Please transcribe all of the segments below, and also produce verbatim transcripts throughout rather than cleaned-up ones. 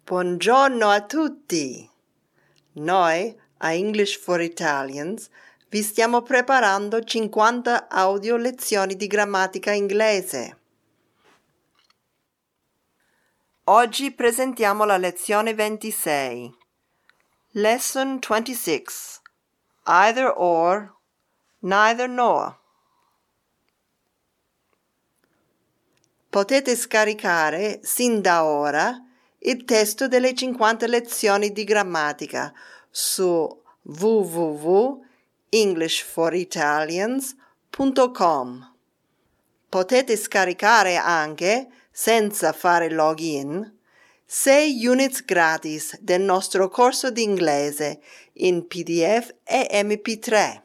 Buongiorno a tutti! Noi, a English for Italians, vi stiamo preparando cinquanta audio lezioni di grammatica inglese. Oggi presentiamo la lezione ventisei. Lesson twenty-six. Either or, neither nor. Potete scaricare sin da ora il testo delle cinquanta lezioni di grammatica su w w w punto english for italians punto com. Potete scaricare anche, senza fare login, sei units gratis del nostro corso di inglese in P D F e M P tre.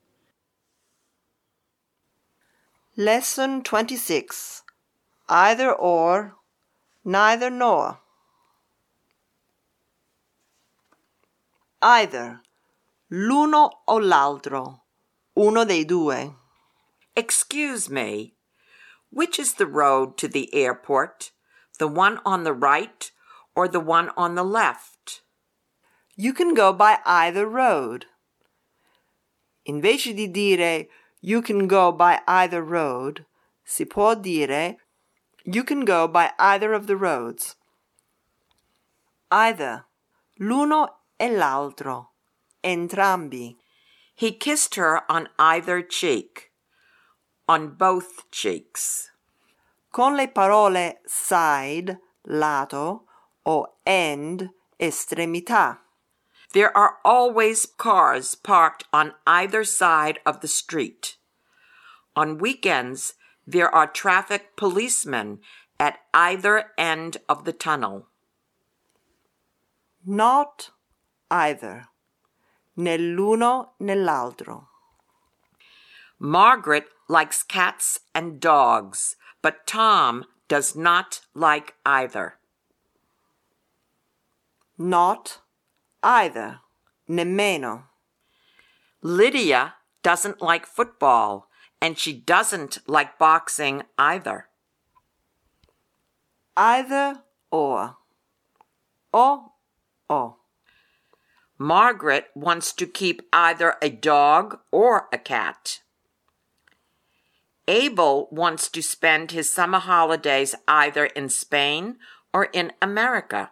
Lesson twenty-six. Either or, neither nor. Either, l'uno o l'altro, uno dei due. Excuse me, which is the road to the airport? The one on the right or the one on the left? You can go by either road. Invece di dire you can go by either road, si può dire you can go by either of the roads. Either, l'uno e l'altro, entrambi. He kissed her on either cheek, on both cheeks. Con le parole side, lato, o end, estremità. There are always cars parked on either side of the street. On weekends, there are traffic policemen at either end of the tunnel. Not either, né l'uno né l'altro. Margaret likes cats and dogs, but Tom does not like either. Not either, nemmeno. Lydia doesn't like football, and she doesn't like boxing either. Either or. O, o. Margaret wants to keep either a dog or a cat. Abel wants to spend his summer holidays either in Spain or in America.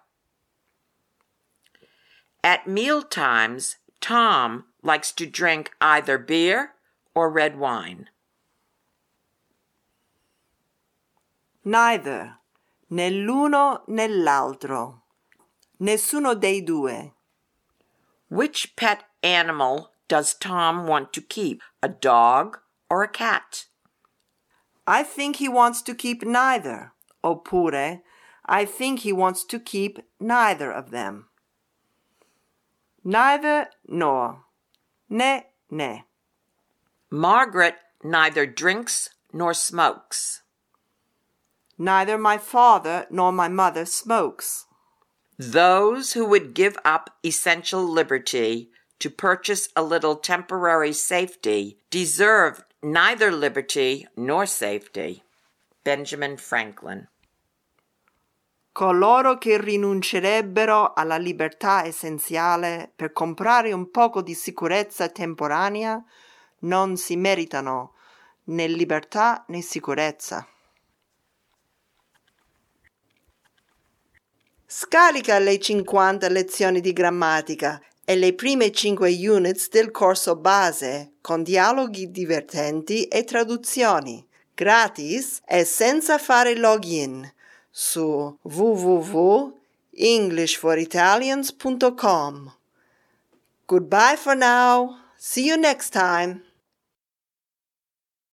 At meal times, Tom likes to drink either beer or red wine. Neither, né l'uno né l'altro. Nessuno dei due. Which pet animal does Tom want to keep, a dog or a cat? I think he wants to keep neither. Oppure, I think he wants to keep neither of them. Neither nor. Ne, ne. Margaret neither drinks nor smokes. Neither my father nor my mother smokes. Those who would give up essential liberty to purchase a little temporary safety deserve neither liberty nor safety. Benjamin Franklin. Coloro che rinuncerebbero alla libertà essenziale per comprare un poco di sicurezza temporanea non si meritano né libertà né sicurezza. Scarica le cinquanta lezioni di grammatica e le prime cinque units del corso base con dialoghi divertenti e traduzioni, gratis e senza fare login, su w w w punto english for italians punto com. Goodbye for now. See you next time.